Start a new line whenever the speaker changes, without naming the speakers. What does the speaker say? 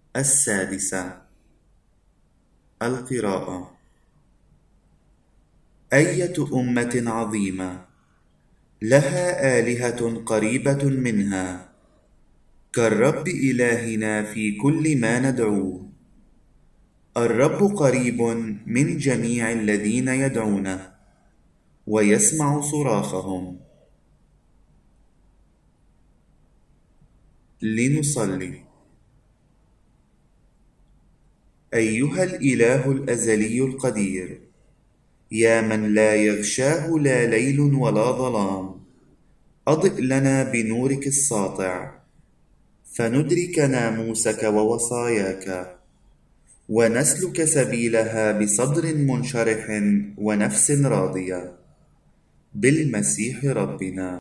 السادسة. القراءة. أية أمة عظيمة لها آلهة قريبة منها كالرب إلهنا في كل ما ندعوه. الرب قريب من جميع الذين يدعونه ويسمع صراخهم. لنصلي. أيها الإله الأزلي القدير، يا من لا يغشاه لا ليل ولا ظلام، أضئ لنا بنورك الساطع فندرك ناموسك ووصاياك ونسلك سبيلها بصدر منشرح ونفس راضية بالمسيح ربنا.